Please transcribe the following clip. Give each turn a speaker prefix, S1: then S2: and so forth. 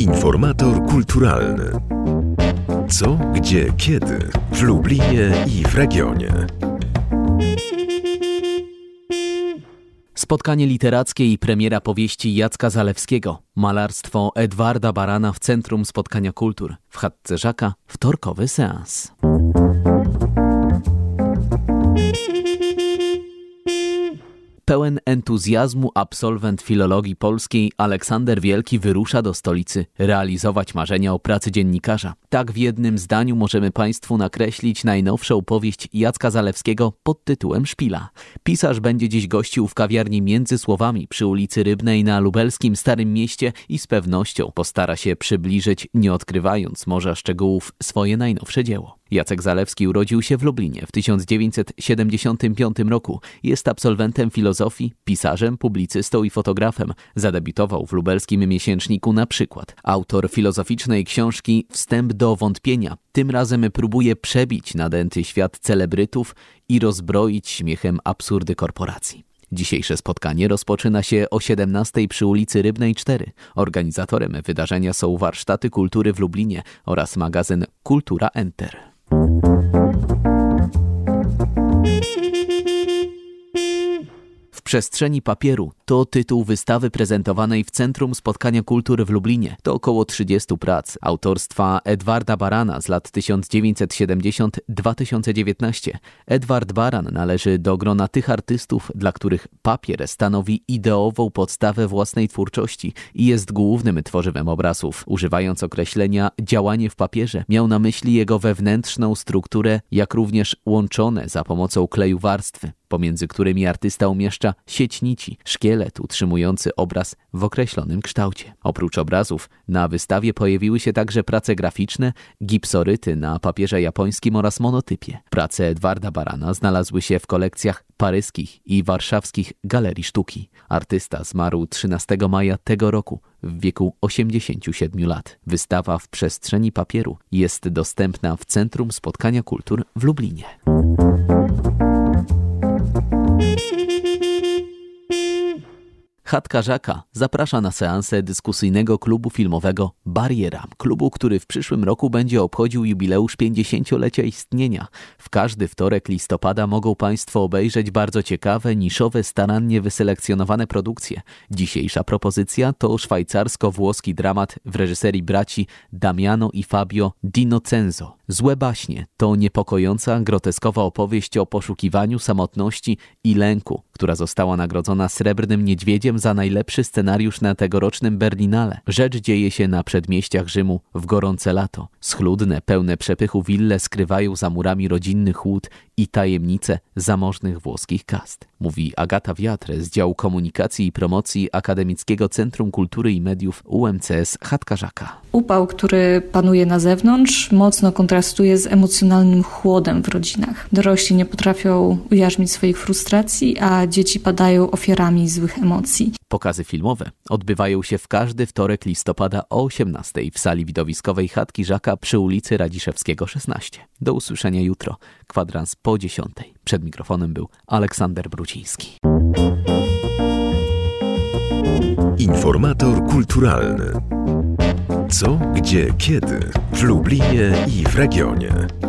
S1: Informator kulturalny. Co, gdzie, kiedy w Lublinie i w regionie.
S2: Spotkanie literackie i premiera powieści Jacka Zalewskiego. Malarstwo Edwarda Barana w Centrum Spotkania Kultur. W chatce Żaka wtorkowy seans. Pełen entuzjazmu absolwent filologii polskiej Aleksander Wielki wyrusza do stolicy realizować marzenia o pracy dziennikarza. Tak w jednym zdaniu możemy Państwu nakreślić najnowszą powieść Jacka Zalewskiego pod tytułem Szpila. Pisarz będzie dziś gościł w kawiarni Między Słowami przy ulicy Rybnej na lubelskim Starym Mieście i z pewnością postara się przybliżyć, nie odkrywając morza szczegółów, swoje najnowsze dzieło. Jacek Zalewski urodził się w Lublinie w 1975 roku. Jest absolwentem filozofii, pisarzem, publicystą i fotografem. Zadebiutował w lubelskim miesięczniku Na przykład. Autor filozoficznej książki Wstęp do wątpienia. Tym razem próbuje przebić nadęty świat celebrytów i rozbroić śmiechem absurdy korporacji. Dzisiejsze spotkanie rozpoczyna się o 17:00 przy ulicy Rybnej 4. Organizatorem wydarzenia są Warsztaty Kultury w Lublinie oraz magazyn Kultura Enter. W przestrzeni papieru to tytuł wystawy prezentowanej w Centrum Spotkania Kultur w Lublinie. To około 30 prac autorstwa Edwarda Barana z lat 1970-2019. Edward Baran należy do grona tych artystów, dla których papier stanowi ideową podstawę własnej twórczości i jest głównym tworzywem obrazów. Używając określenia działanie w papierze, miał na myśli jego wewnętrzną strukturę, jak również łączone za pomocą kleju warstwy, pomiędzy którymi artysta umieszcza sieć nici, szkielet utrzymujący obraz w określonym kształcie. Oprócz obrazów na wystawie pojawiły się także prace graficzne, gipsoryty na papierze japońskim oraz monotypie. Prace Edwarda Barana znalazły się w kolekcjach paryskich i warszawskich galerii sztuki. Artysta zmarł 13 maja tego roku w wieku 87 lat. Wystawa w przestrzeni papieru jest dostępna w Centrum Spotkania Kultur w Lublinie. Chatka Żaka zaprasza na seansę dyskusyjnego klubu filmowego Bariera. Klubu, który w przyszłym roku będzie obchodził jubileusz 50-lecia istnienia. W każdy wtorek listopada mogą Państwo obejrzeć bardzo ciekawe, niszowe, starannie wyselekcjonowane produkcje. Dzisiejsza propozycja to szwajcarsko-włoski dramat w reżyserii braci Damiano i Fabio D'Innocenzo. Złe baśnie to niepokojąca, groteskowa opowieść o poszukiwaniu, samotności i lęku, która została nagrodzona Srebrnym Niedźwiedziem za najlepszy scenariusz na tegorocznym Berlinale. Rzecz dzieje się na przedmieściach Rzymu w gorące lato. Schludne, pełne przepychu wille skrywają za murami rodzinnych łód i tajemnice zamożnych włoskich kast. Mówi Agata Wiatr z działu komunikacji i promocji Akademickiego Centrum Kultury i Mediów UMCS Chatka Żaka.
S3: Upał, który panuje na zewnątrz, mocno kontrastuje z emocjonalnym chłodem w rodzinach. Dorośli nie potrafią ujarzmić swoich frustracji, a dzieci padają ofiarami złych emocji.
S2: Pokazy filmowe odbywają się w każdy wtorek listopada o 18:00 w sali widowiskowej Chatki Żaka przy ulicy Radziszewskiego 16. Do usłyszenia jutro, kwadrans po 10:00. Przed mikrofonem był Aleksander Brudziński.
S1: Informator kulturalny. Co, gdzie, kiedy w Lublinie i w regionie.